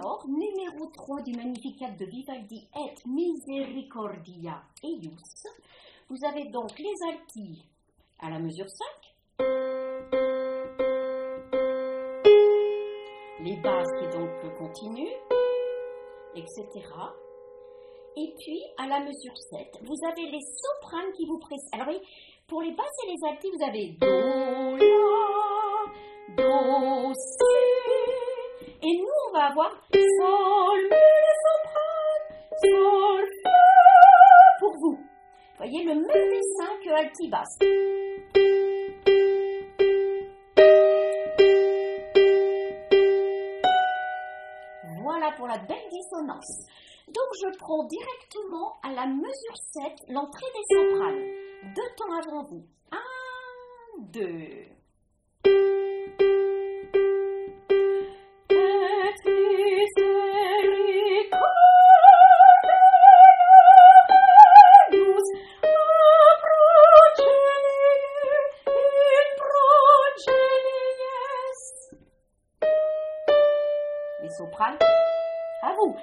Alors, numéro 3 du Magnificat de Vivaldi, Et Misericordia Eius. Vous avez donc les alti à la mesure 5, les basses qui donc continuent, etc. Et puis, à la mesure 7, vous avez les sopranes qui vous précèdent. Alors, oui, pour les basses et les alti, vous avez Do, La, Do, Si. Et nous, on va avoir Sol, Mi, soprane, Sol, Fa pour vous. Vous voyez, le même dessin que alti basse. Voilà pour la belle dissonance. Donc, je prends directement à la mesure 7 l'entrée des sopranes. 2 temps avant vous. 1, 2. Les sopranes, à vous.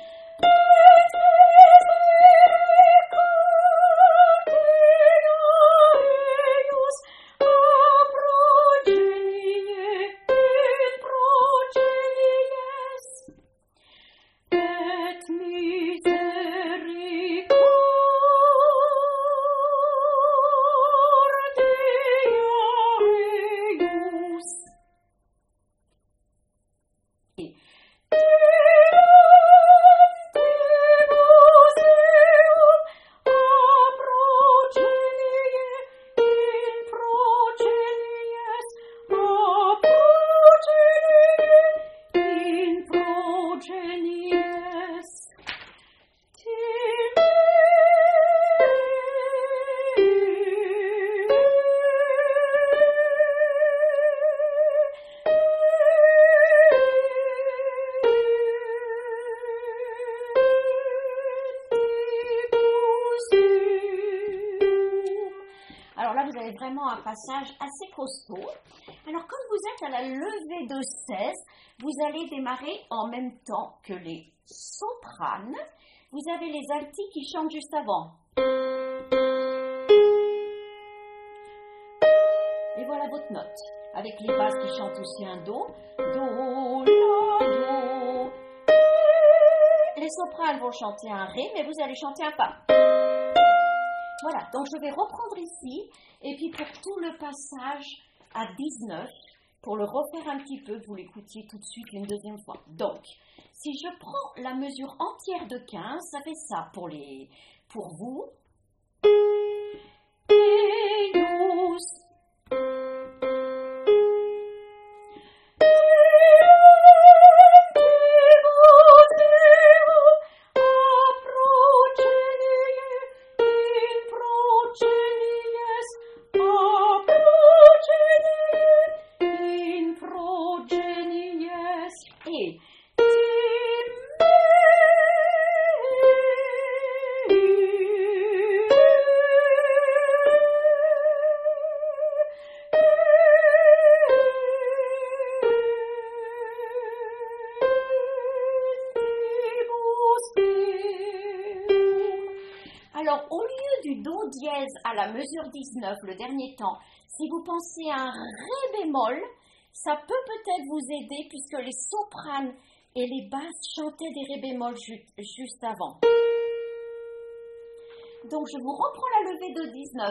Alors là, vous avez vraiment un passage assez costaud. Alors, comme vous êtes à la levée de 16, vous allez démarrer en même temps que les sopranes. Vous avez les alti qui chantent juste avant. Et voilà votre note. Avec les basses qui chantent aussi un Do. Do, La, Do. Les sopranes vont chanter un Ré, mais vous allez chanter un Fa. Voilà, donc je vais reprendre ici, et puis pour tout le passage à 19, pour le refaire un petit peu, vous l'écoutiez tout de suite une deuxième fois. Donc, si je prends la mesure entière de 15, ça fait ça pour vous. Eius. Alors, au lieu du Do dièse à la mesure 19, le dernier temps, si vous pensez à un Ré bémol, ça peut peut-être vous aider puisque les sopranes et les basses chantaient des Ré bémol juste avant. Donc, je vous reprends la levée de 19.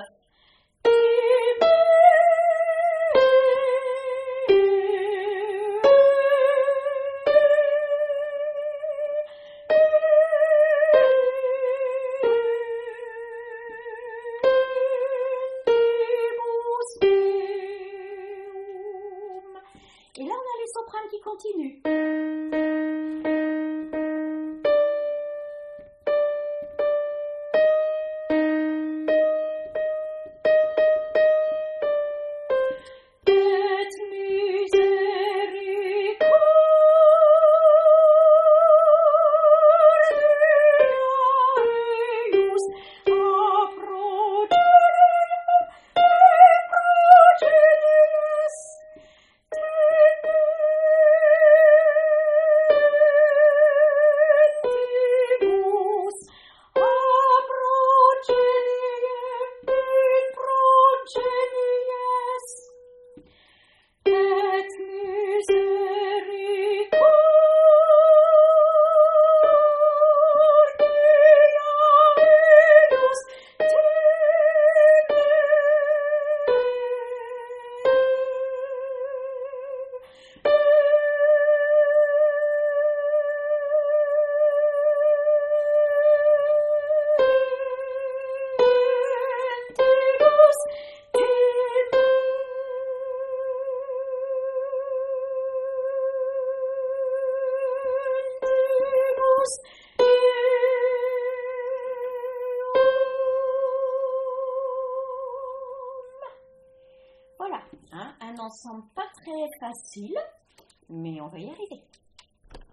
Et là, on a les sopranes qui continuent. tous. Voilà, hein, un ensemble pas très facile, mais on va y arriver.